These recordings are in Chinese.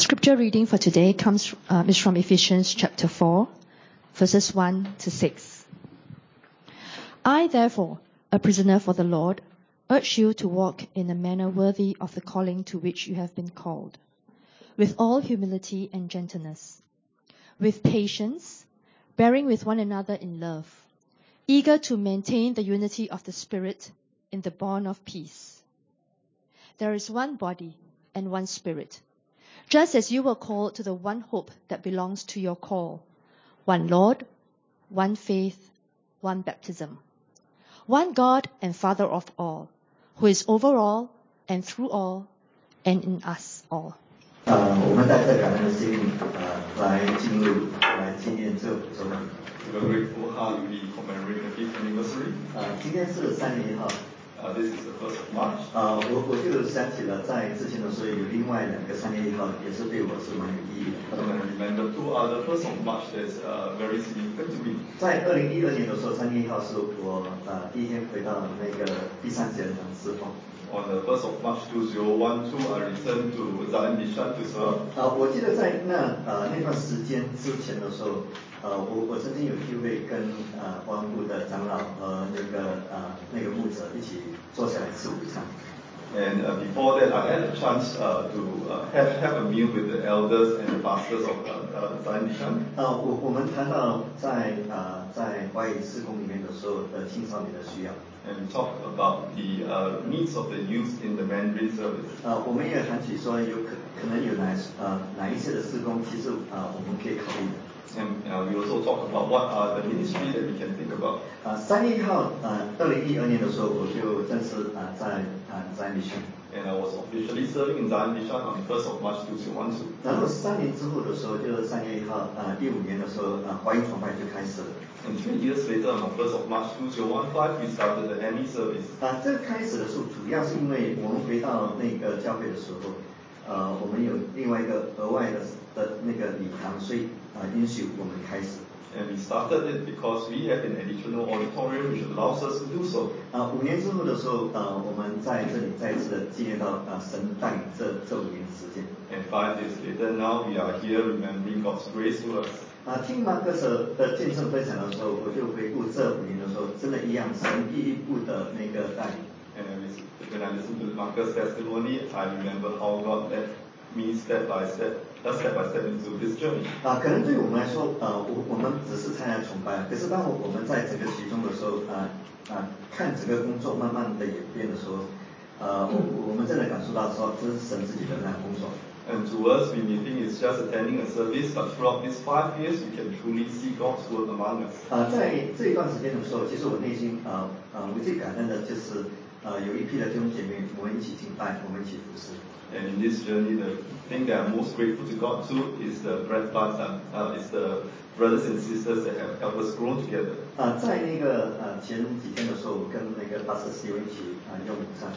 Scripture reading for today is from Ephesians chapter 4, verses 1 to 6. I, therefore, a prisoner for the Lord, urge you to walk in a manner worthy of the calling to which you have been called, with all humility and gentleness, with patience, bearing with one another in love, eager to maintain the unity of the Spirit in the bond of peace. There is one body and one Spirit, just as you were called to the one hope that belongs to your call, one Lord, one faith, one baptism, one God and Father of all, who is over all and through all and in us all. 我们带着感恩的心来纪念这5周年。 With a grateful heart, we commemorate the 5th anniversary. 今天是3月1号。 This is the 1st of March. 我就想起了在之前的时候有另外2个3月1号，也是对我是蛮有意义的。 And I remember 2 other 1st of March that's very significant to me. 在2012年的时候，3月1号是我第一天回到那个第3节侍奉。 On the 1st of March 2012, I returned to Zion Mission to serve. 我记得在那段时间之前的时候，我曾经有机会跟湾部的长老和那个牧者一起坐下来吃午餐。 And before that, I had a chance to have a meal with the elders and the pastors of Zion Mission. 我们谈到在华语事工里面的时候的青少年的需要。 And we talked about the needs of the youth in the Mandarin service. 我们也谈起说可能有哪一些的事工，其实我们可以考虑的。 And we also talk about what are the ministry that we can think about. 3月1号2012年的时候，我就正式在Zion Mission。 And I was officially serving in Zion Mission on 1st of March 2012. 然后3年之后的时候，就是3月1号15年的时候，华语崇拜就开始了。 And 3 years later, on 1st of March 2015, we started the ME service. 这个开始的时候，主要是因为我们回到那个教会的时候，我们有另外一个额外的那个礼堂，所以允许我们开始。 And we started it because we have an additional auditorium which allows us to do so. 5年之后的时候，我们在这里再次的纪念到神带领这5年的时间。 And 5 years later, now we are here remembering God's grace to us. 听马克思的见证分享的时候，我就回顾这5年的时候，真的一样，神一步的那个带领。 And when I listen to Marcus' testimony, I remember how God led me step by step into this journey. 可能对我们来说，我们只是参加崇拜，可是当我们在整个其中的时候，看整个工作慢慢的演变的时候，我们真的感受到说，这是神自己的那工作。 And to us, we may think it's just attending a service, but throughout these 5 years, we can truly see God's work among us. 在这一段时间的时候，其实我内心我最感恩的就是有一批的弟兄姐妹，我们一起敬拜，我们一起服侍。 And in this journey, the thing that I'm most grateful to God to is the brothers and sisters that have helped us grow together. 在那个前几天的时候，我跟那个Pastor Steve一起用午餐。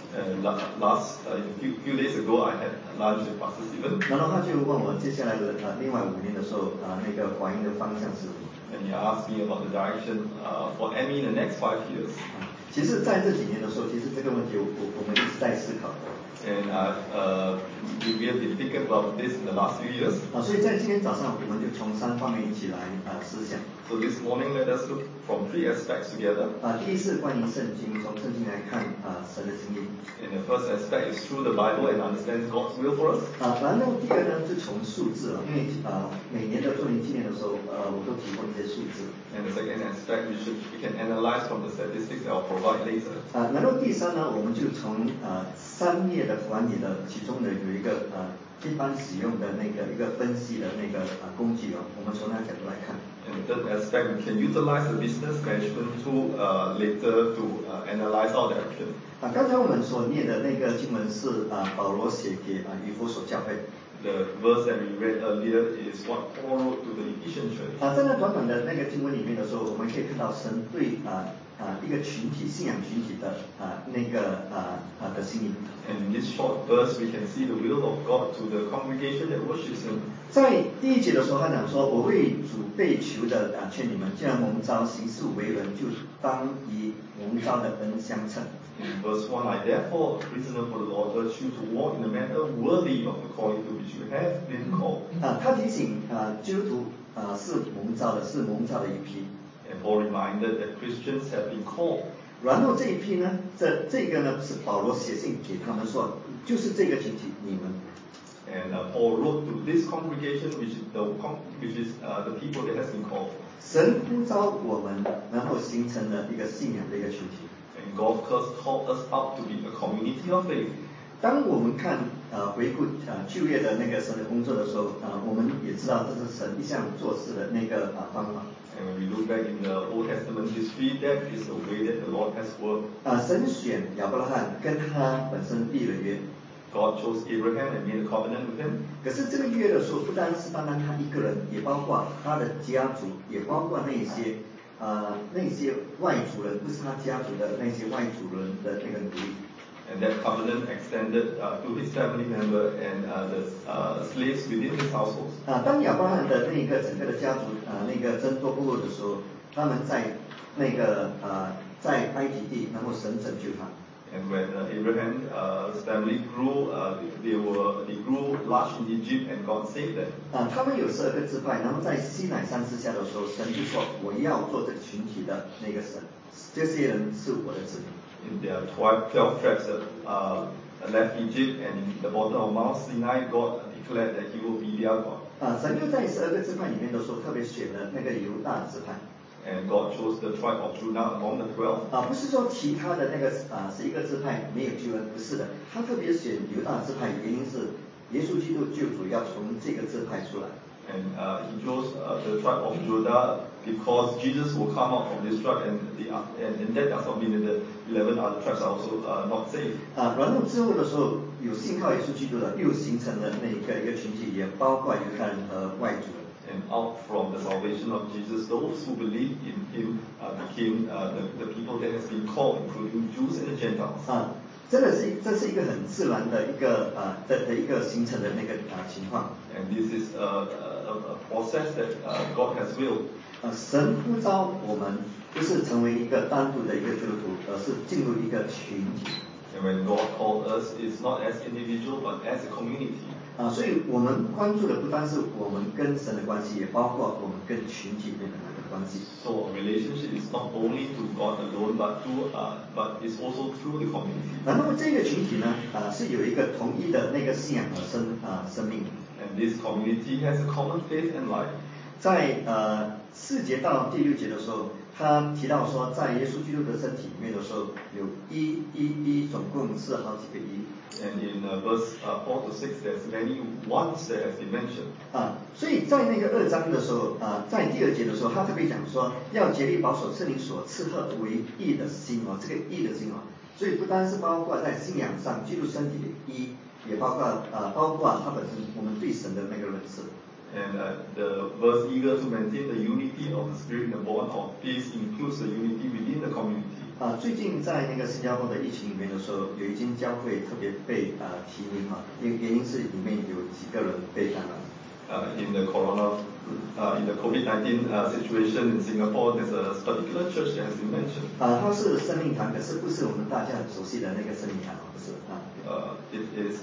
Few days ago, I had lunch with Pastor Stephen. 然后他就问我接下来的另外5年的时候那个华音的方向是什么。 And he asked me about the direction for ME in the next 5 years. 其实在这几年的时候，其实这个问题我们一直在思考。 And we have been thinking about this in the last few years. 所以在今天早上，我们就从3方面一起来思想。 So this morning, let us look from 3 aspects together. 第一是关于圣经，从圣经来看神的心意。 And the first aspect is through the Bible and understand God's will for us. 然后第二呢，是从数字因为每年的周年纪念的时候，我都提供一些数字。 And the second aspect we can analyze from the statistics that I'll provide later. 然后第三呢，我们就从3页的管理的其中的有一个一般使用的一个分析的那个工具我们从那角度来看。 And the third aspect, we can utilize the business management tool later to analyze our direction. 刚才我们所念的那个经文是保罗写给以弗所教会。 The verse that we read earlier is what Paul wrote to the Ephesian church. 在那短短的那个经文里面的时候，我们可以看到神对一个群体信仰群体的那个的心意。 And in this short verse, we can see the will of God to the congregation that worships Him. 在第1节的时候，他讲说：“我为主被求的劝你们，既然蒙召行事为人，就当以蒙召的恩相称。” In verse 1, I therefore, a prisoner for the Lord, urge you to walk in a manner worthy of the calling to which you have been 基督徒是蒙召的，是蒙召的一批。 And Paul reminded that Christians have been called. 然后这一批呢，这个呢是保罗写信给他们说，就是这个群体你们。 And Paul wrote to this congregation, which is the people that has been called. 神呼召我们，然后形成了一个信仰的一个群体。 And God called us up to be a community of faith. 当我们看回顾旧约的那个神的工作的时候，我们也知道这是神一向做事的那个方法。 And when we look back in the Old Testament history, that is the way that the Lord has worked. 神选亚伯拉罕跟他本身立了约。 God chose Abraham and made a covenant with him. 可是这个约的时候，不单是单单他一个人，也包括他的家族，也包括那些外族人，不是他家族的那些外族人的那个奴隶。 And that covenant extended to his family member and the slaves within his household. 当亚伯拉罕的那个整个的家族那个争夺部落的时候，他们在那个在埃及地，然后神拯救他。 And when Abraham's family grew, they grew large in Egypt, and God saved them. 他们有12个支派，然后在西乃山之下的时候，神就说我要做这个群体的那个神，这些人是我的子民。 In their 12 tribes that left Egypt, and in the bottom of Mount Sinai, God declared that He will be their God. 神就在12个支派里面的时候，特别选了那个犹大支派。 And God chose the tribe of Judah among the 12. 不是说其他的那个11个支派没有救恩，不是的，他特别选犹大支派，原因是耶稣基督救主要从这个支派出来。 And He chose the tribe of Judah because Jesus will come out from this tribe, and that does not mean that the 11 other tribes are also not saved. 然后之后的时候，有信靠耶稣基督的，又形成了那一个群体，也包括犹太人和外族人。 And out from the salvation of Jesus, those who believe in Him became the people that has been called, including Jews and the Gentiles. 这是一个很自然的一个的一个形成的那个情况。 And this is a process that God has willed. 神呼召我们不是成为一个单独的一个基督徒，而是进入一个群体。 And when God called us, it's not as individual but as a community. 所以我们关注的不单是我们跟神的关系，也包括我们跟群体里面的那个关系。 So a relationship is not only to God alone, but it's also through the community. 那么这个群体呢，是有一个统一的那个信仰和生命。 And this community has a common faith and life. 在4节到第6节的时候，他提到说，在耶稣基督的身体里面的时候，有一，总共是好几个一。 And in verse 4 to 6, there's many ones that has been mentioned. 所以在那个2章的时候，在第2节的时候，他特别讲说，要竭力保守圣灵所赐合为义的心哦，这个义的心哦，所以不单是包括在信仰上基督身体的义，也包括他本身我们对神的那个认识。 And the verse eager to maintain the unity of the Spirit in the bond of peace includes the unity within the community. 最近在那个新加坡的疫情里面的时候，有一间教会特别被提名原因是里面有几个人被感染。 In the COVID-19 situation in Singapore, there's a particular church that has been mentioned. 它是生命堂，可是不是我们大家很熟悉的那个生命堂，不是 It is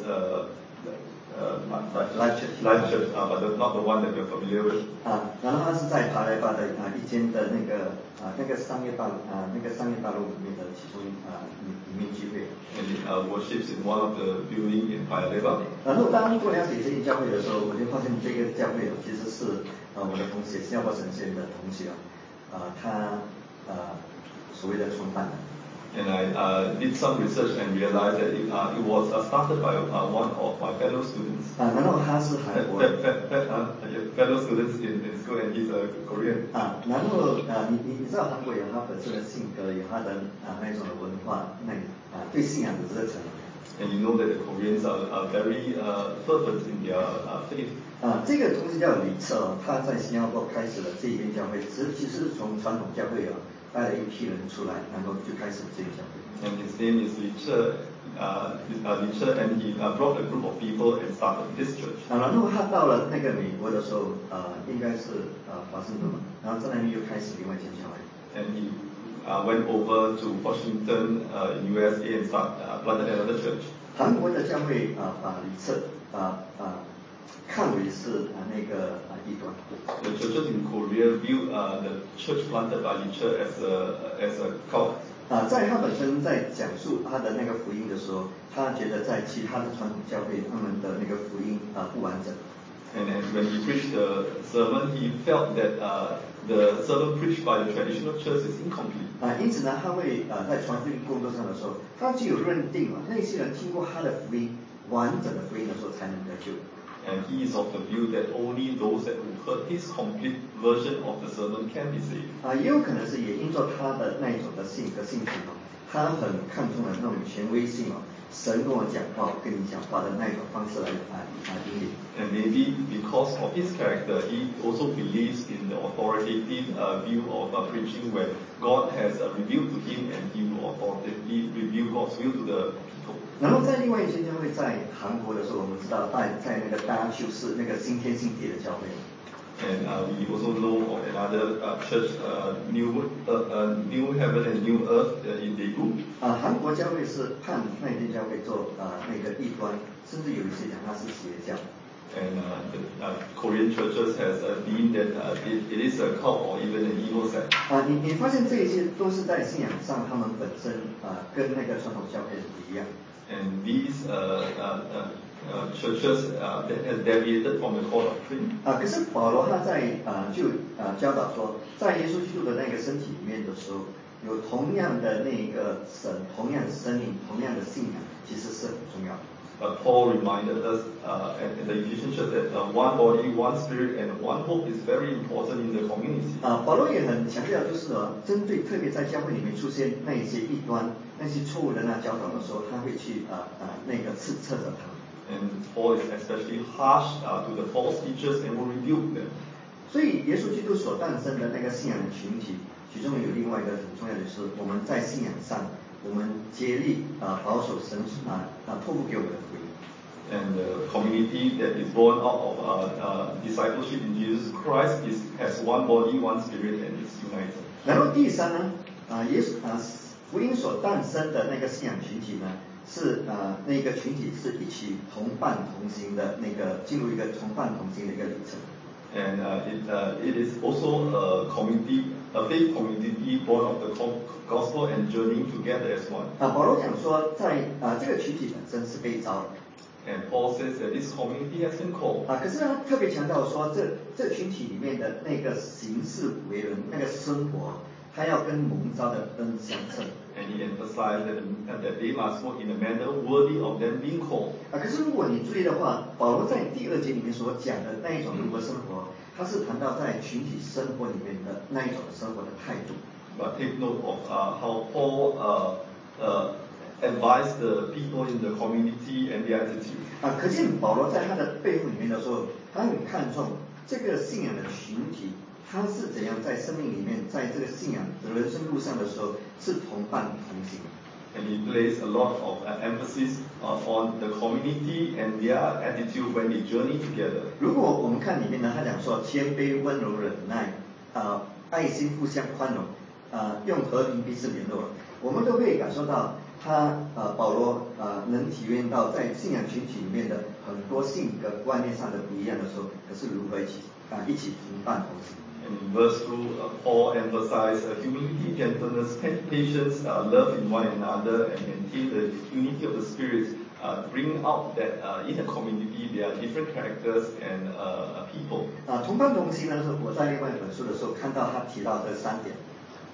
Life Church, but not the one that you're familiar with. 然后它是在爬莱巴的一间的那个商业大楼里面的其中里面聚会。 And it worships in one of the building in Paya Lebar. 然后当我了解这间教会的时候，我就发现这个教会其实是我的同学，新加坡神学院的同学他所谓的创办的。 And I did some research and realized that it was started by one of my fellow students. 然后他是韩国人。 fellow students in school, and he's a Korean. 然后你知道韩国有他本身的性格，有他的那种的文化，对信仰的热忱。 And you know that the Koreans are very fervent in their faith. 这个同学叫李策，他在新加坡开始了这一间教会，其实是从传统教会带了一批人出来，然后就开始这个教会。 And his name is Licher, and he brought a group of people and started this church. 然后他到了那个美国的时候，应该是华盛顿嘛，然后在那边又开始另外一间教会。 And he went over to Washington, USA, and planted another church. 韩国的教会把李策看为是那个异端。 The churches in Korea view the church planted by Luther as a cult. 在他本身在讲述他的那个福音的时候，他觉得在其他的传统教会他们的那个福音不完整。 And when he preached the sermon, he felt that the sermon preached by the traditional church is incomplete. 因此呢，他会在传福音工作上的时候，他具有认定了那些人听过他的福音完整的福音的时候才能得救。 And he is of the view that only those that who heard his complete version of the sermon can be saved. 也有可能是也因着他的那一种的性情他很看重了那种权威性神跟我讲话，我跟你讲话的那一种方式来引领。 And maybe because of his character, he also believes in the authoritative view of preaching, where God has revealed to him, and he will authoritatively reveal God's will to the people. 然后在另外一间教会在韩国的时候，我们知道在那个大邱市那个新天新地的教会。 And we also know of another church, New Heaven and New Earth in Daegu. 韩国教会是判那间教会做那个异端，甚至有一些讲它是邪教。 And the Korean churches has deemed that it is a cult or even an evil sect. 你发现这一些都是在信仰上，他们本身跟那个传统教会不一样。 And these churches that has deviated from the core doctrine. 可是保罗他在就教导说，在耶稣基督的那个身体里面的时候，有同样的那个神，同样的生命，同样的信仰，其实是很重要的。 Paul reminded us at the Ephesian church that one body, one spirit, and one hope is very important in the community. 保罗也很强调，就是针对特别在教会里面出现那一些异端、那些错误的那教导的时候，他会去那个斥责他们。 And Paul is especially harsh to the false teachers and will rebuke them. 所以耶稣基督所诞生的那个信仰的群体，其中有另外一个很重要的是，我们在信仰上，我们竭力保守神托付给我们的福音。 And the community that is born out of discipleship in Jesus Christ has one body, one spirit, and is united. 然后第三呢，福音所诞生的那个信仰群体呢，是那个群体是一起同伴同行的那个进入一个同伴同行的一个旅程。 And it is also a community, a faith community born of the gospel and journeying together as one. 保罗讲说，在这个群体本身是被召的。 And Paul says that this community has been called. 可是他特别强调说，这群体里面的那个行事为人，那个生活，他要跟蒙召的恩相称。 And he emphasized that they must work in a manner worthy of them being called. 可是如果你注意的话，保罗在第2节里面所讲的那一种如何生活，他是谈到在群体生活里面的那一种生活的态度。 But take note of how Paul advised the people in the community and their attitude. 可见保罗在他的背后里面的时候，他很看重这个信仰的群体，他是怎样在生命里面，在这个信仰的人生路上的时候是同伴同行。 And he placed a lot of emphasis on the community and their attitude when they journey together. 如果我们看里面呢，他讲说谦卑、温柔、忍耐，爱心互相宽容，用和平彼此联络，我们都可以感受到保罗能体验到在信仰群体里面的很多性格观念上的不一样的时候，可是如何一起同伴同行。 And in verse 2, Paul emphasized humility, gentleness, patience, love in one another, and maintain the unity of the Spirit, bringing out that in a community there are different characters and people. 同伴同行呢，是我在另外一本书的时候看到他提到这3点。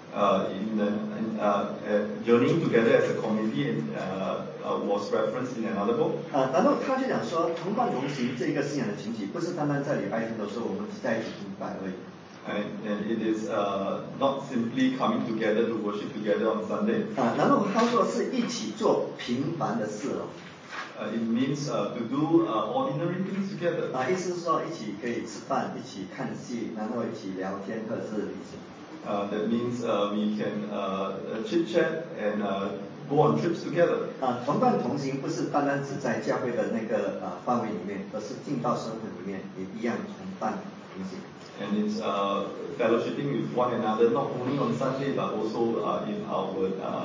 Journeying together as a community was referenced in another book. 然后他就讲说，同伴同行这个信仰的群体，不是单单在礼拜天的时候我们只在一起敬拜而已。 And it is not simply coming together to worship together on Sunday. 然后他说是一起做平凡的事 It means to do ordinary things together. 意思是说一起可以吃饭，一起看戏，然后一起聊天或者是旅行。 That means we can chit chat and go on trips together. 同伴同行不是单单只在教会的那个范围里面，而是进到生活里面也一样同伴同行。 And it's fellowshipping with one another not only on Sunday but also in our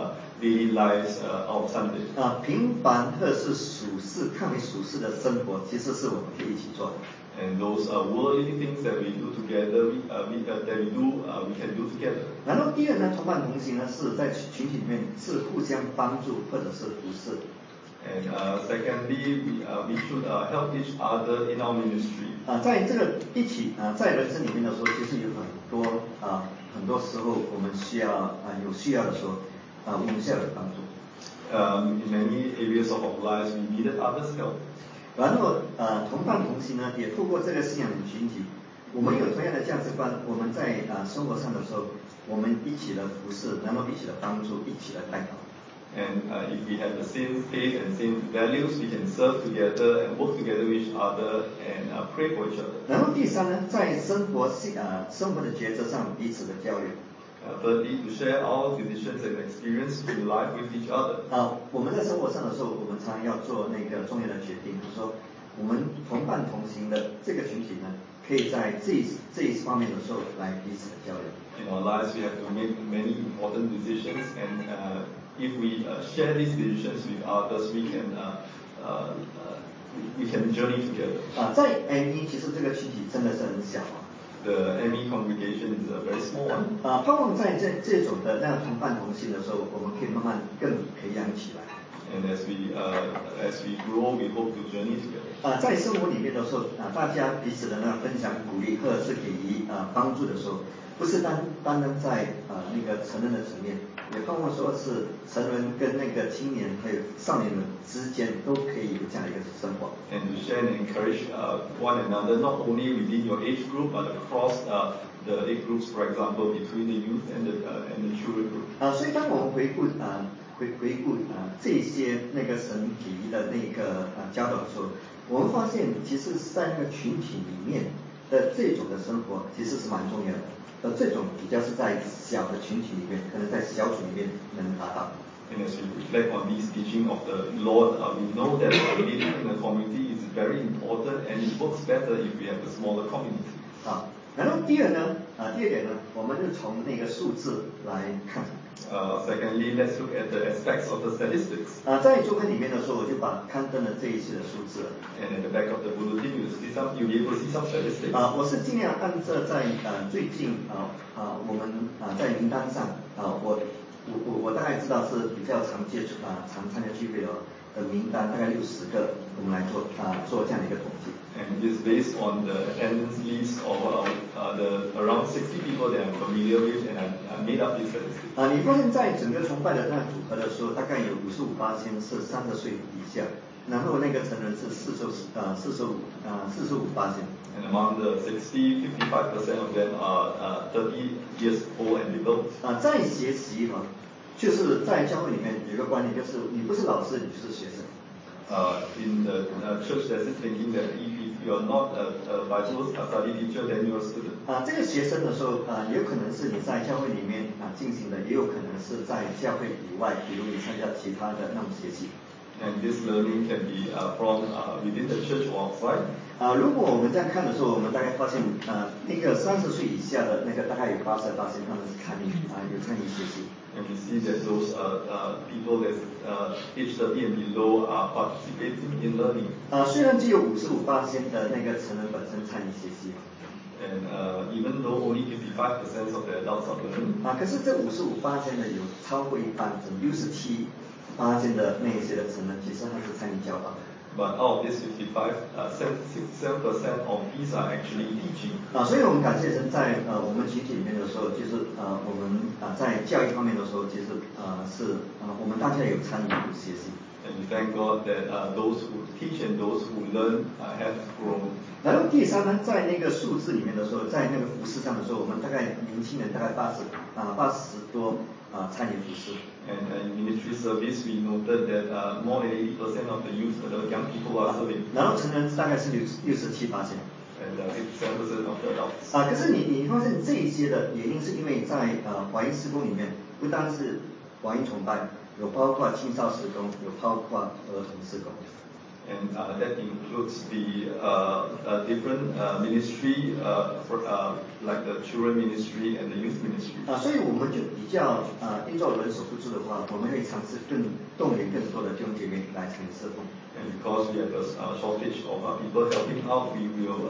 daily lives of Sunday. 平凡或是属世看为属世的生活，其实是我们可以一起做的。 And those worldly things that we do together, we can do together. 然后第二呢，同伴同行呢是在群体里面是互相帮助或者是服侍。 And secondly, we should help each other in our ministry. 在这个一起在人生里面的时候，其实有很多时候我们需要有需要的时候我们需要有帮助。 In many areas of our lives, we needed others' help. 然后同伴同行呢，也透过这个信仰的群体，我们有同样的价值观，我们在生活上的时候，我们一起的服侍，然后一起的帮助，一起的带导。 And if we have the same faith and same values, we can serve together and work together with each other and pray for each other. 然后第三呢，在生活的抉择上彼此的交流。 Thirdly, to share our decisions and experience in life with each other. 我们在生活上的时候，我们常常要做那个重要的决定，就是说，我们同伴同行的这个群体呢，可以在这一方面的时候来彼此的交流。 In our lives, we have to make many important decisions, and if we share these decisions with others, we can journey together. 在 ME 其实这个群体真的是很小 The ME congregation is a very small one. 盼望在这种的那样同伴同行的时候，我们可以慢慢更培养起来。 And as we grow, we hope to journey together. 在生活里面的时候大家彼此的那分享鼓励或者是给予帮助的时候，不是单在那个成人的层面，也盼望说是成人跟那个青年还有少年人之间都可以有这样一个生活。 And to share and encourage one another, not only within your age group, but across the age groups, for example, between the youth and the children group. 所以当我们回顾这些那个神给予的那个教导的时候，我们发现其实在那个群体里面的这种的生活其实是蛮重要的。这种比较是在小的群体里面，可能在小组里面能达到。 And as we reflect on these teaching of the Lord, we know that living in a community is very important, and it works better if we have a smaller community. 然后第二点呢，我们就从那个数字来看。 Secondly, let's look at the aspects of the statistics. 在周刊里面的时候，我就把刊登了这一些的数字。 And at the back of the bulletin, you'll be able to see some statistics. 我是尽量按照在最近我们在名单上我大概知道是比较常参加聚会的名单，大概60个，我们来做这样的一个统计。 And it is based on the attendance list of the around 60 people that I'm familiar with, and I made up these statistics. 你发现在整个崇拜的那组合的时候，大概有55%是30岁以下，然后那个成人是45%。 And among the 55% of them are 30 years old and below. 在学习就是在教会里面有一个观念，就是你不是老师，你就是学生。 In the church, there's this thinking that if you are not a Bible study teacher, then you are a student. 这个学生的时候有可能是你在教会里面进行的，也有可能是在教会以外，比如你参加其他的那种学习。 And this learning can be from within the church or outside. 如果我们这样看的时候，我们大概发现那个30岁以下的那个大概有80%他们是有参与学习。 And we see that those people that age 30 and below are participating in learning. 虽然只有55%的那个成人本身参与学习。 And even though only 55% of the adults are learning. 可是这55%的有超过一半，67%的那些的成人，其实他是参与教导的。 But out of this 67% of these are actually teaching. 所以我们感谢神，在我们群体里面的时候，就是我们在教育方面的时候，其实是我们大家有参与学习。 And we thank God that those who teach and those who learn have grown. 然后第三呢，在那个数字里面的时候，在那个服事上的时候，我们大概年轻人大概80多参与服事。 And in ministry service, we noted that more than 80% of the youth, the young people are serving. 然后成人大概是67%。 And 67% of the adults. 可是你发现这一些的原因是因为在华音事工里面，不单是华音崇拜，有包括青少事工，有包括儿童事工。 And that includes the different ministry, like the children ministry and the youth ministry. 所以我们就比较依照人手不足的话，我们会尝试动员更多的弟兄姐妹来参与侍奉。 And because we have a shortage of people helping out, we will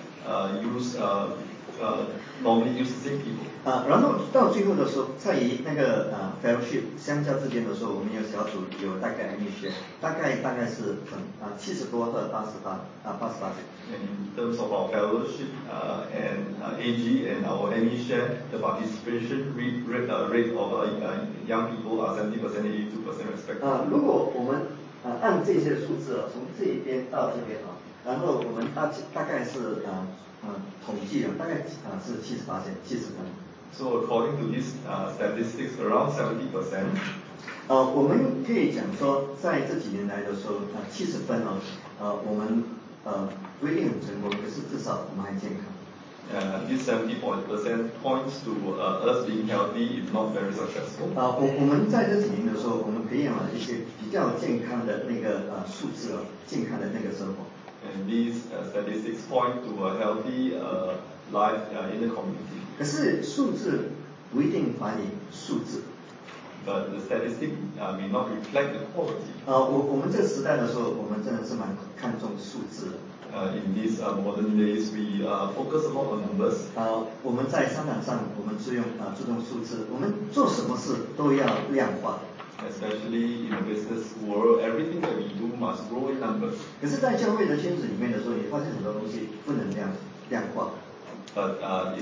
normally use the same people. 然后到最后的时候，在于那个fellowship 相交之间的时候，我们有小组有大概大概是70多到88岁。 And in terms of our fellowship and AG and our ME share, the participation rate of young people are 70%, 82% respectively. 如果我们按这些数字从这边到这边然后我们大概是统计大概是70%。 So according to these statistics, around 70%. 我们可以讲说，在这几年来的时候，70分我们不一定很成功，可是至少我们还健康。 This 70% points to us being healthy, if not very successful. 我们在这几年的时候，我们培养了一些比较健康的那个素质健康的那个生活。 And these statistics point to a healthy life in the community. 可是数字不一定反映数字。 But the statistic may not reflect the quality. 我们这个时代的时候，我们真的是蛮看重数字的。 In these modern days, we focus a lot on numbers. 我们在商场上，我们注重数字，我们做什么事都要量化。 Especially in the business world, everything that we do must grow in numbers. 可是，在教会的圈子里面的时候，你发现很多东西不能量化。 But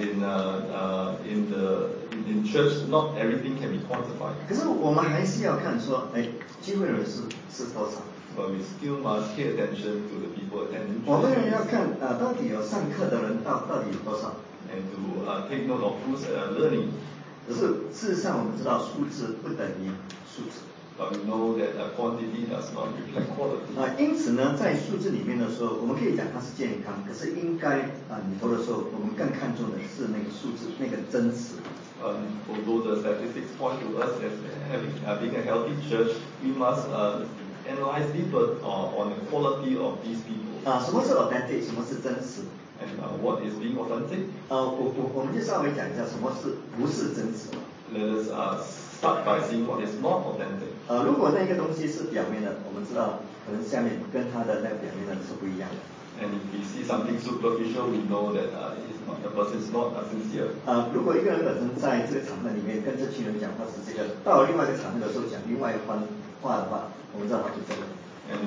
in church, not everything can be quantified. 可是我们还是要看说，聚会人数是多少。 But we still must pay attention to the people attending. 我们要看到底有上课的人到底有多少。 And to take note of who's learning. 可是事实上，我们知道数字不等于数字。 But we know that quantity does not reflect quality. 因此呢，在数字里面的时候，我们可以讲它是健康，可是应该里头的时候，我们更看重的是那个数字，那个真实。 Although the statistics point to us as being a healthy church, we must analyze deeper on the quality of these people. 什么是 authentic， 什么是真实 ？And what is being authentic? 我们就稍微讲一下什么是不是真实。 Let us start by seeing what is not authentic. 如果那个东西是表面的，我们知道可能下面跟它的那个表面的是不一样的。 And if we see something superficial, we know that the person is not sincere. 如果一个人本身在这个场合里面跟这群人讲话是这个，到了另外一个场合的时候讲另外一番话的话，我们知道他是真的。 And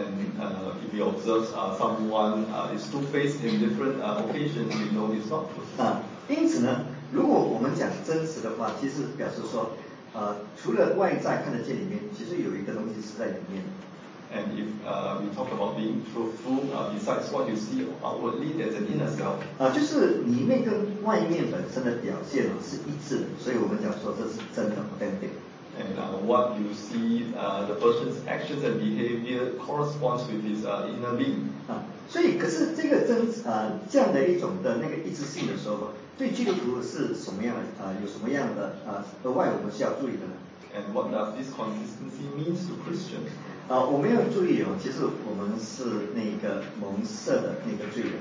if we observe someone is two-faced in different occasions, we know it's not true. 因此呢，如果我们讲真实的话，其实表示说，除了外在看得见里面，其实有一个东西是在里面的。 And if we talk about being truthful, besides what you see outwardly, there's an inner self. 就是里面跟外面本身的表现是一致的，所以我们讲说这是真的 authentic。 And what you see, the person's actions and behavior corresponds with his inner being. 所以可是这个这样的一种的那个一致性的时候，对基督徒是什么样的有什么样的额外我们需要注意的呢？ And what does this consistency means to Christians? 我们要注意其实我们是那个蒙赦的那个罪人。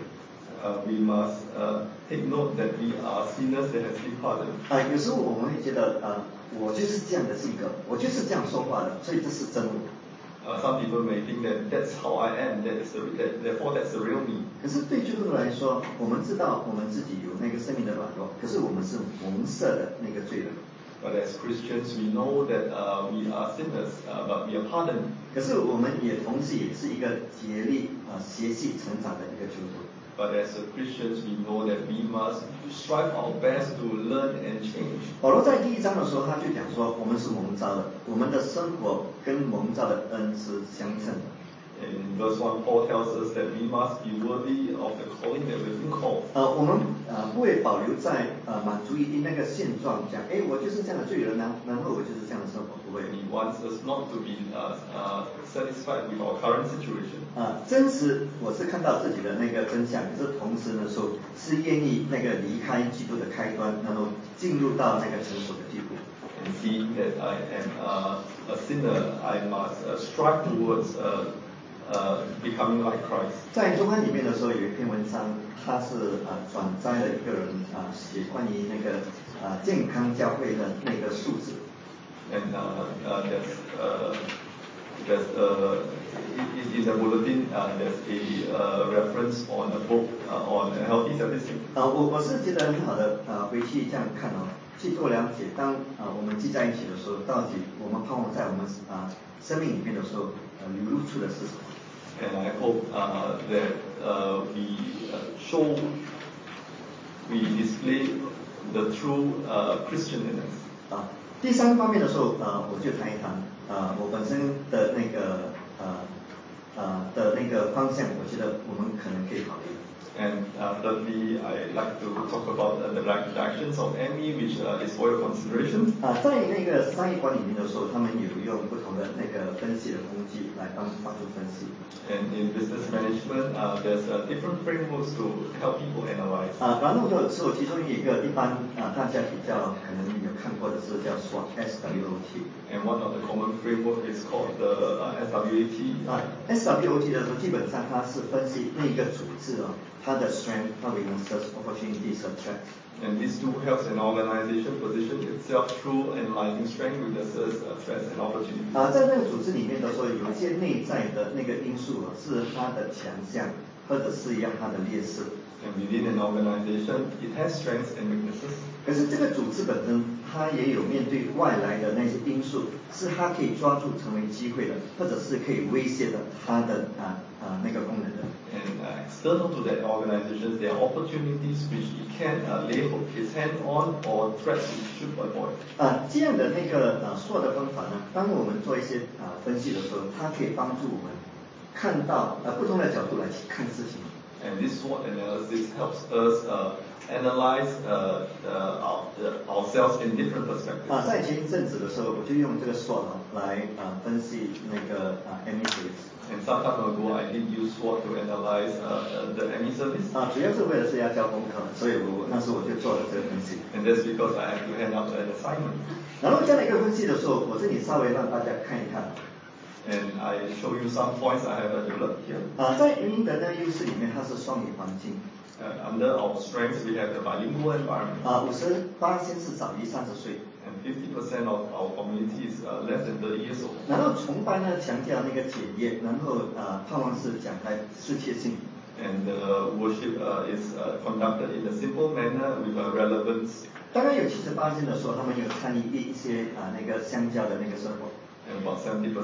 We must take note that we are sinners that have been pardoned. 有时候我们会觉得我就是这样的性格，我就是这样说话的，所以这是真我。 Some people may think that that's how I am, therefore that's the real me. 可是对基督徒来说，我们知道我们自己有那个生命的软弱，可是我们是蒙赦的那个罪人。 But as Christians, we know that we are sinners, but we are pardoned. 可是我们也同时也是一个竭力学习成长的一个基督徒。 But as Christians, we know that we must strive our best to learn and change. 保罗在第1章的时候，他就讲说，我们是蒙召的，我们的生活跟蒙召的恩是相称的。 In verse 1, Paul tells us that we must be worthy of the calling that we've been called. 我们不会保留在满足于那个现状，讲我就是这样的罪人然后我就是这样的生活，不会。 He wants us not to be satisfied with our current situation. 真实我是看到自己的那个真相，可是同时的时候是愿意那个离开基督的开端，然后进入到那个成熟的地步。 And seeing that I am a sinner, I must strive towards becoming like Christ. 在周刊里面的时候，有一篇文章，他是转载了一个人写关于那个健康教会的那个数字。 And there's in the bulletin there's a reference on a book on healthy statistics. 我是觉得很好的回去这样看去做了解，当我们聚在一起的时候，到底我们盼望在我们生命里面的时候流露出的是什么？ And I hope that we display the true Christianness. 第三方面的时候，我就谈一谈我本身的那个方向，我觉得我们可能可以考虑。 And thirdly, I like to talk about the directions of ME, which is for your consideration. 在那个商业管理里面的时候，他们有用不同的那个分析的工具来帮助分析。 And in business management, there's different frameworks to help people analyze. 然后是我其中一个一般大家比较可能有看过的是叫 SWOT。 And one of the common framework is called the SWOT. SWOT 的时候，基本上它是分析那个组织它的 strength, 它 weaknesses, opportunities, threats. And this tool helps an organization position itself through analyzing strengths, weaknesses, threats, and opportunities. 在那个组织里面的时候，有一些内在的那个因素是它的强项，或者是它的劣势。 And within an organization, it has strengths and weaknesses. 可是这个组织本身，它也有面对外来的那些因素，是它可以抓住成为机会的，或者是可以威胁的它的那个功能的。 And external to that organization, there are opportunities which it can lay its hand on, or threats it should avoid. 这样的那个SWOT的方法呢，当我们做一些分析的时候，它可以帮助我们看到不同的角度来看事情。 And this SWOT analysis helps us analyze ourselves in different perspectives. 在前一阵子的时候，我就用这个 SWOT 来分析那个ME service。 And some time ago, I did use SWOT to analyze the ME service. 主要是为了是要交功课，所以那时候我就做了这个分析。 And that's because I have to hand out an assignment. 然后这样的一个分析的时候，我这里稍微让大家看一看。 And I show you some points I have developed here. 在运营的那个优势里面，它是双语环境。 Under our strengths, we have the bilingual environment. 58%是少于30岁。 And 50% of our community is less than 30 years old. 然后崇拜呢强调那个简约，然后盼望是讲开世切性。 And worship is conducted in a simple manner with relevance. 大概有78%的时候，他们有参与一些那个相交的那个生活。 And about 70%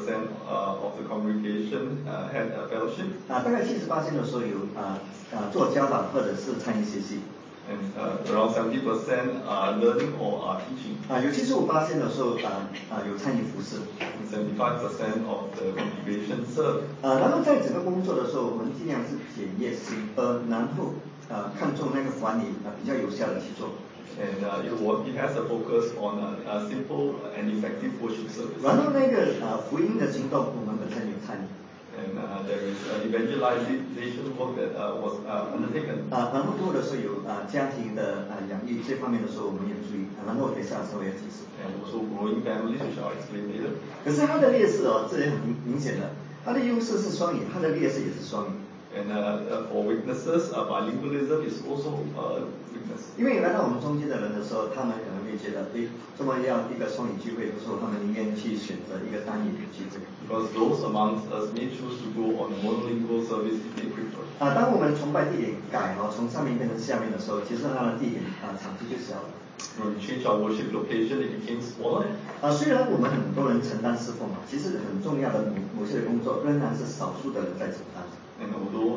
of the congregation had a fellowship. 大概78%的时候有做教导或者是参与学习。 And around 70% are learning or are teaching. 有75%的时候有参与服侍。 And 75% of the congregation serve. 然后在整个工作的时候，我们尽量是简约simple，然后看重那个管理比较有效的去做。 And it has a focus on a simple and effective worship service. 然后那个福音的行动，我们本身有参与。 And there is evangelization work that was undertaken. 然后多的时候有家庭的养育这方面的时候，我们有注意。然后等一下稍微解释。 And also growing families, which I'll explain later. 可是它的劣势这也很明显的，它的优势是双语，它的劣势也是双语。 And for weaknesses, bilingualism is also a weakness. 因为来到我们中间的人的时候，他们可能会觉得，这么样一个双语聚会的时候，他们宁愿去选择一个单语的聚会。 Because those amongst us may choose to go on a monolingual service if they prefer. 当我们崇拜地点改从上面变成下面的时候，其实它的地点场地就小了。 When we change our worship location, it became smaller. 虽然我们很多人承担侍奉其实很重要的某些工作仍然是少数的人在承担。 And although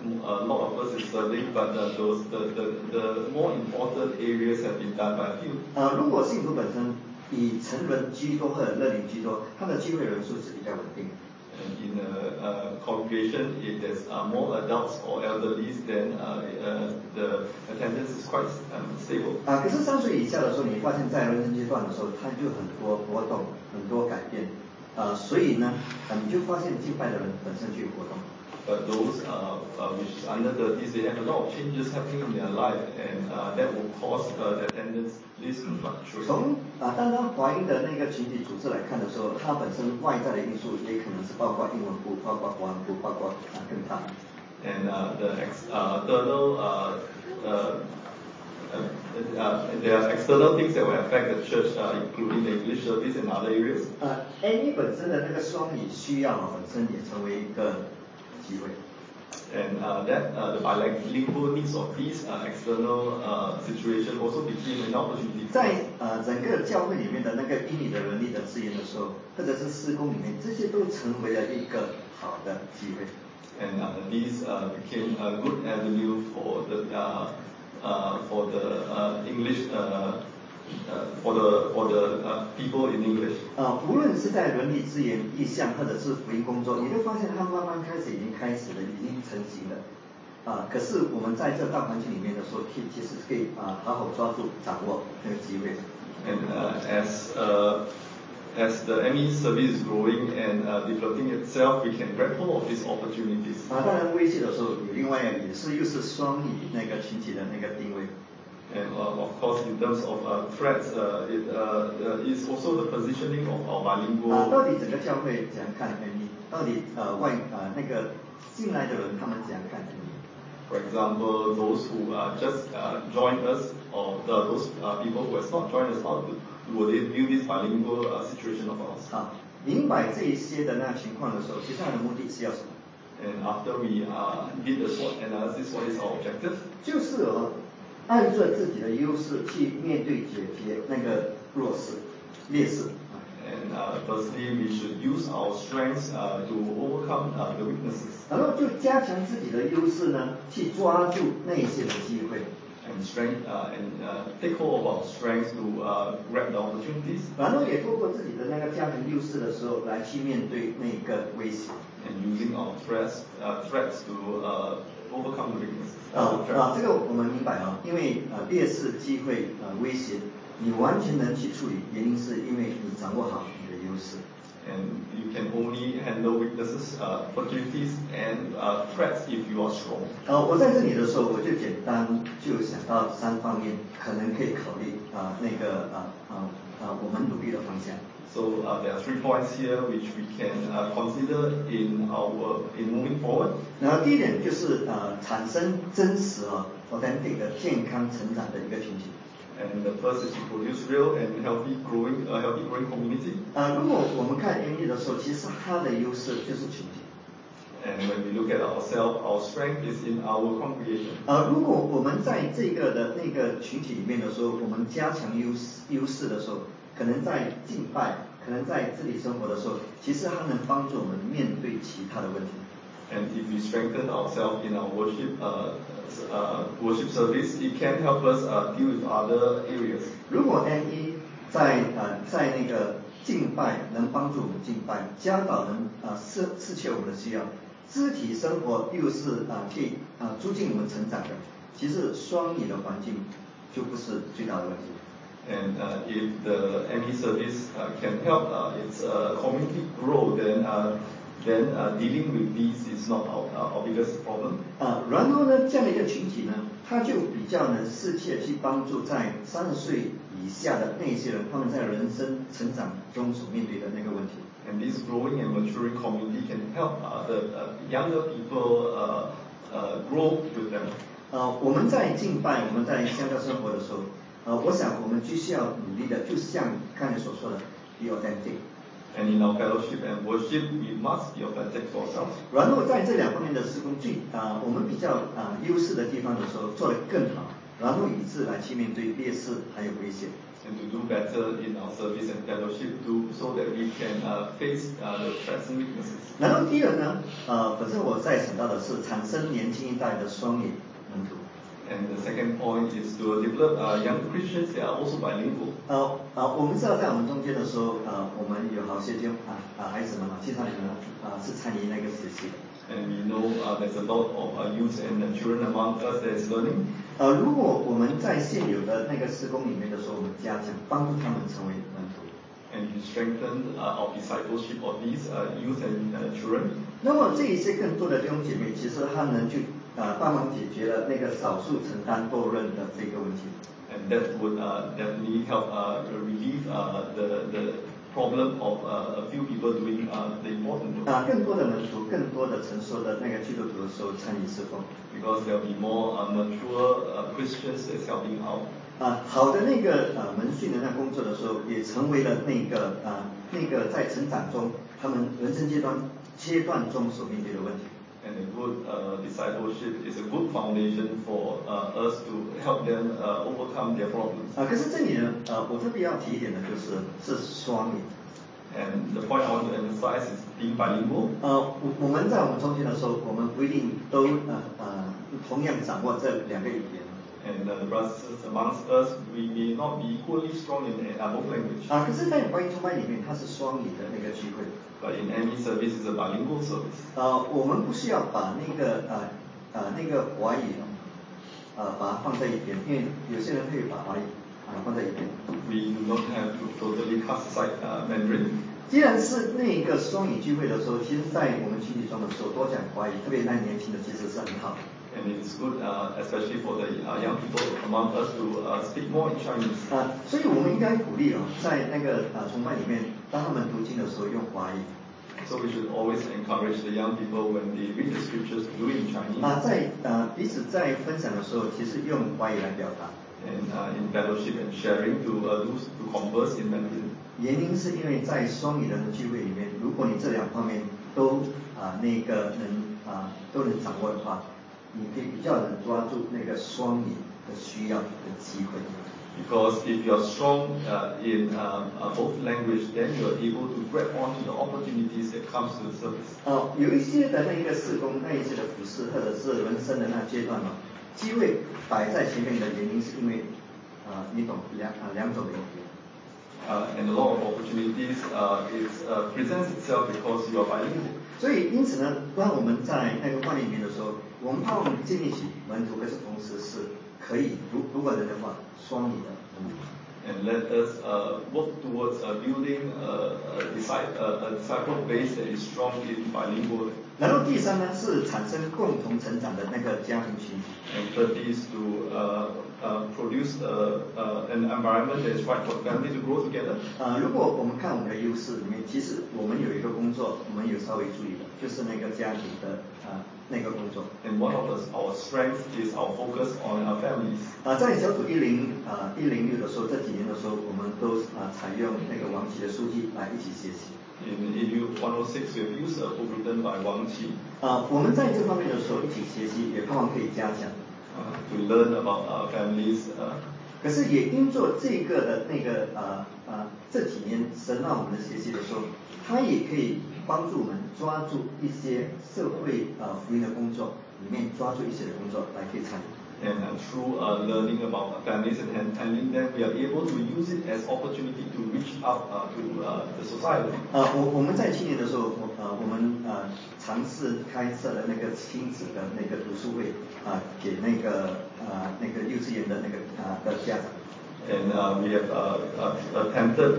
a lot of us is serving, but the more important areas have been done by a few. 如果信徒本身以成人居多或者乐龄居多，他的聚会人数是比较稳定。 And in a congregation, if there's more adults or elderly, then the attendance is quite stable. 可是3岁以下的时候，你发现在人生阶段的时候，他就很多活动，很多改变。所以呢，你就发现敬拜的人本身就有活动。 But those which is under 30s, they have a lot of changes happening in their life, and that will cause their attendance list to fluctuate. 从单单华裔的那个群体组织来看的时候，它本身外在的因素也可能是包括英文部、包括华文部、包括更大。 And the external there are external things that will affect the church, including the English service and other areas. NE 本身的那个双语需要本身也成为一个机会。 And the bilingual needs of these external situation also became an opportunity. 在整个教会里面的那个英语的人力的资源的时候，或者是施工里面，这些都成为了一个好的机会。 And these became a good avenue for the English for the people in English. 无论是在伦理资源意向或者是福音工作，你都发现它慢慢已经开始了，已经成型了。可是我们在这大环境里面的时候，其实是可以好好抓住掌握那个机会。 And as the ME service is growing and developing itself, we can grab hold of these opportunities. 当然威胁的时候，有另外又是双语那个群体的那个定位。 And of course, in terms of threats, it is also the positioning of our bilingual. 到底整个教会怎样看 ME？ 到底那个进来的人他们怎样看 ME？ For example, those who just joined us, or those people who has not joined us, how will they view this bilingual situation of ours? 明白这一些的那情况的时候，其实它的目的是要什么？ And after we did the SWOT analysis, what is our objective? 就是按照自己的优势去面对解决那个劣势。 And firstly, we should use our strengths to overcome the weaknesses. 然后就加强自己的优势呢，去抓住那些的机会。 And take hold of our strengths to grab the opportunities. 然后也透过自己的那个加强优势的时候，来去面对那个威胁。 And using our threats to overcome the weaknesses. 这个我们明白因为劣势、机会、威胁，你完全能去处理，原因是因为你掌握好你的优势。 And you can only handle weaknesses, opportunities, and threats if you are strong. 我在这里的时候，我就简单就想到3方面，可能可以考虑我们努力的方向。 So there are 3 points here which we can consider in moving forward. 然后第一点就是产生真实authentic 的健康成长的一个群体。 And the first is to produce real and healthy growing community. 如果我们看 ME 的时候，其实它的优势就是群体。 And when we look at ourselves, our strength is in our congregation. 如果我们在这个的那个群体里面的时候，我们加强优势的时候，可能在敬拜，可能在自理生活的时候，其实它能帮助我们面对其他的问题。 And if we strengthen ourselves in our worship service, it can help us deal with other areas. 如果 ME 在那个敬拜能帮助我们敬拜，教导能适切我们的需要，肢体生活又是可以促进我们成长的，其实双语的环境就不是最大的问题。 And if the ME service can help its community grow, then dealing with these is not our biggest problem. 然后呢，这样的一个群体呢，它就比较能适切去帮助在30岁以下的那些人，他们在人生成长中所面对的那个问题。 And this growing and maturing community can help the younger people grow with them. 我们在敬拜，我们在相交生活的时候，我想我们最需要努力的，就像刚才所说的 ，be authentic。 And in our fellowship and worship, we must be authentic to ourselves. 然后在这2方面的施工我们比较优势的地方的时候做得更好，然后以致来去面对劣势还有危险。 And to do better in our service and fellowship so that we can face the threats and weaknesses. 然后第二呢，本身我在想到的是产生年轻一代的双语门徒。 And the second point is to develop young Christians that are also bilingual. 我们知道在我们中间的时候，我们有好些孩子们青少年们是参与那个实习的。 And we know there's a lot of youth and children among us that is learning. 如果我们在现有的那个施工里面的时候，我们加强帮助他们成为门徒。 and to strengthen our discipleship of these youth and children. 那么这一些更多的弟兄姐妹，其实他能去帮忙解决了那个少数承担多任的这个问题。 And that would definitely help relieve the problem of a few people doing the important work. 更多的门徒，更多的成熟的那个基督徒的时候参与侍奉。 Because there will be more mature Christians that's helping out. 好的那个门训的那工作的时候，也成为了那个在成长中，他们人生阶段中所面对的问题。 And a good discipleship is a good foundation for us to help them overcome their problems. 可是这里呢，我特别要提一点的是双语。 And the point I want to emphasize is being bilingual. 我们在我们中间的时候，我们不一定都同样掌握这两个语言。 And the brothers amongst us, we may not be equally strong in both languages. 可是，在华语崇拜里面，它是双语的那个聚会。 But in any service, is a bilingual service. 我们不需要把那个华语把它放在一边，因为有些人会把华语放在一边。 We do not have to totally cast aside Mandarin. 既然是那个双语聚会的时候，其实，在我们群体中的时候，多讲华语，特别在年轻的，其实是很好的。 And it's good, especially for the young people among us to speak more in Chinese. 所以我们应该鼓励在那个崇拜里面，当他们读经的时候用华语。 So we should always encourage the young people when they read the scriptures to do it in Chinese. 在彼此在分享的时候，其实用华语来表达。 And in fellowship and sharing to converse in Mandarin. 原因是因为在双语人的聚会里面，如果你这两方面都都能掌握的话，你可以比较能抓住那个双语的需要的机会。 Because if you are strong in both language, then you are able to grab onto the opportunities that comes to the service. 有一些的那个事工，那一些的服事，或者是人生的那阶段机会摆在前面的原因是因为你懂两种的语言。 And a lot of opportunities presents itself because you are bilingual. 所以因此呢，当我们在那个观念里面的时候，我们盼望建立起门徒，可是同时是可以如果能的话，双语的门徒。 And let us work towards building a disciple base that is strong in bilingual. 然后第三呢是产生共同成长的那个家庭群体。 And third is to produce an environment that is right for family to grow together. 如果我们看我们的优势里面，其实我们有一个工作，我们有稍微注意的，就是那个家庭的那个工作。 And one of our strengths is our focus on our families. 在小组106的时候，这几年的时候，我们都采用那个王琦的书记来一起学习。 In AU 106, we have used a book written by Wang Qi. 我们在这方面的时候一起学习，也盼望可以加强。 To learn about our families. 可是也因做这个的那个这几年神让我们的学习的时候，它也可以帮助我们抓住一些社会福音的工作里面抓住一些的工作来可以参与。 And through learning about families and handling them, we are able to use it as opportunity to reach out to the society. 我们在去年的时候，我们尝试开设了那个亲子的那个读书会给那个幼稚园的那个的家长。 And we have attempted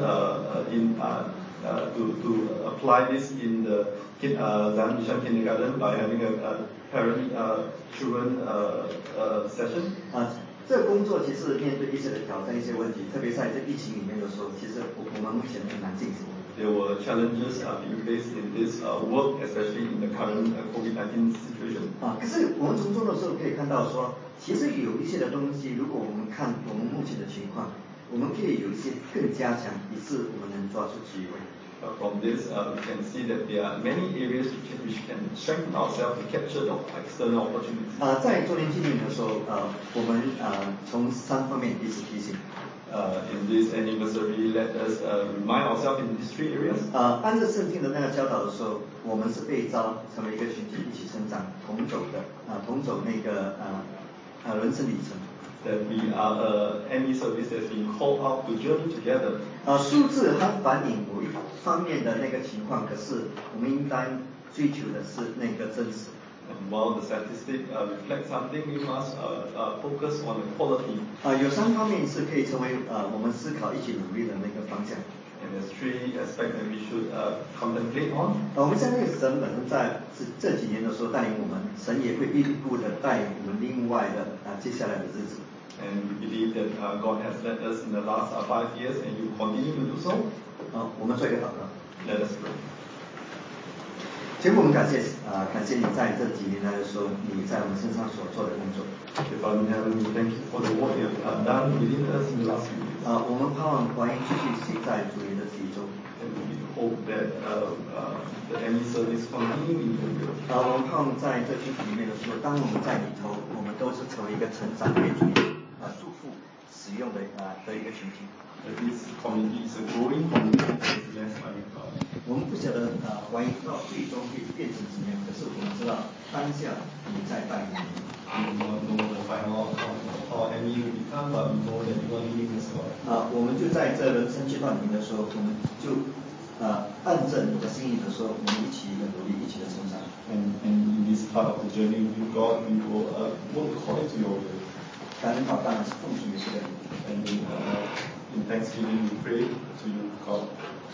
to apply this in the Zion Mission Kindergarten by having a parent-children session. 这个工作其实面对一些的挑战、一些问题，特别在这疫情里面的时候，其实我们目前很难进行。 There were challenges being faced in this work, especially in the current COVID-19 situation. 可是我们从中的时候可以看到说，其实有一些的东西，如果我们看我们目前的情况，我们可以有一些更加强，以致我们能抓出机会。 From this, we can see that there are many areas which can strengthen ourselves to capture the external opportunities. 在周年纪念的时候，我们从3方面彼此提醒。 In this anniversary, let us remind ourselves in these 3 areas. 按照圣经的那个教导的时候，我们是被召成为一个群体，一起成长，同走那个人生里程。 That we are any service that's been called out to journey together. 数字它反映某一方面的那个情况，可是我们应当追求的是那个真实。 And while the statistic reflects something, we must focus on the quality. 有3方面是可以成为我们思考一起努力的那个方向。 And there's three aspects that we should contemplate on. 我们相信神本身在这几年的时候带领我们，神也会一步的带领我们另外的接下来的日子。 And we believe that God has led us in the last 5 years, and He will continue to do so. 我们做一个祷告。 Let us pray. 天父，我们感谢你在这几年来的时候，你在我们身上所做的工作。 Father in heaven, we thank you for the work you have done within us in the last few years. 我们盼望华英继续行在主耶的旨意中。 And we hope that the ME service continue in your will. 我们盼望在这群体里面的时候，当我们在里头，我们都是成为一个成长为主祝福使用的一个群体。 This community is a growing community that is led by God. 我们不晓得华英到最终会变成怎么样，可是我们知道当下你在带领我们。 We do not know the final how ME will become, but we know that you are leading us, God. 我们就在这人生阶段里面的时候，我们就按着你的心意的时候，我们一起的努力，一起的成长。 And in this part of the journey with God, we will work according to your will. 感恩祷告是奉主耶稣的名。 And in thanksgiving, we pray to you, God.